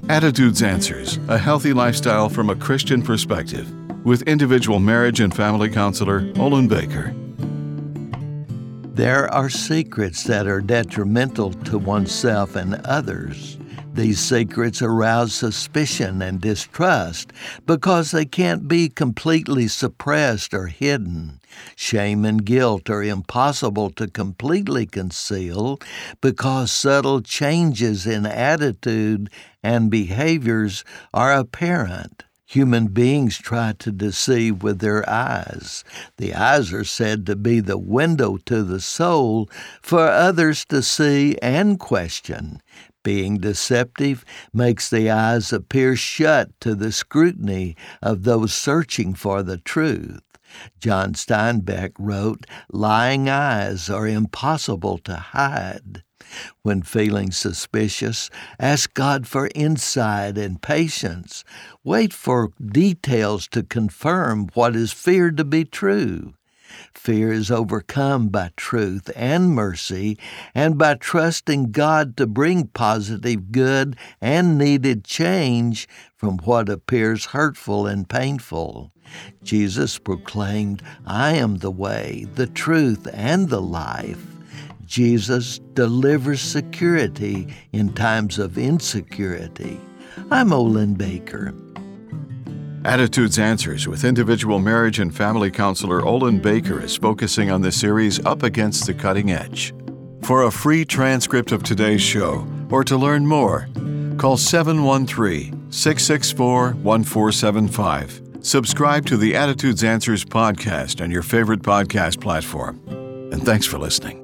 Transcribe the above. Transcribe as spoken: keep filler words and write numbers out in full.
Attitudes Answers, a healthy lifestyle from a Christian perspective, with individual marriage and family counselor Olin Baker. There are secrets that are detrimental to oneself and others. These secrets arouse suspicion and distrust because they can't be completely suppressed or hidden. Shame and guilt are impossible to completely conceal because subtle changes in attitude and behaviors are apparent. Human beings try to deceive with their eyes. The eyes are said to be the window to the soul for others to see and question. Being deceptive makes the eyes appear shut to the scrutiny of those searching for the truth. John Steinbeck wrote, "Lying eyes are impossible to hide." When feeling suspicious, ask God for insight and patience. Wait for details to confirm what is feared to be true. Fear is overcome by truth and mercy and by trusting God to bring positive, good, and needed change from what appears hurtful and painful. Jesus proclaimed, "I am the way, the truth, and the life." Jesus delivers security in times of insecurity. I'm Olin Baker. Attitudes Answers with individual marriage and family counselor Olin Baker is focusing on the series Up Against the Cutting Edge. For a free transcript of today's show or to learn more, call seven one three, six six four, one four seven five. Subscribe to the Attitudes Answers podcast on your favorite podcast platform. And thanks for listening.